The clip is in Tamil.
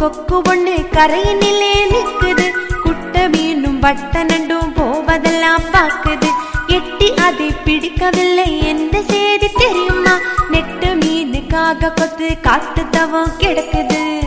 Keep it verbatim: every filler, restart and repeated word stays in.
கொக்கு ஒண்ணு கரையினிலே நிக்குது. குட்டை மீனும் வட்ட நண்டும் போவதெல்லாம் பாக்குது. எட்டி அதை பிடிக்கவில்லை என்ற செய்தி தெரியுமா? நெட்ட மீனுக்காக கொத்து காத்து தவம் கிடக்குது.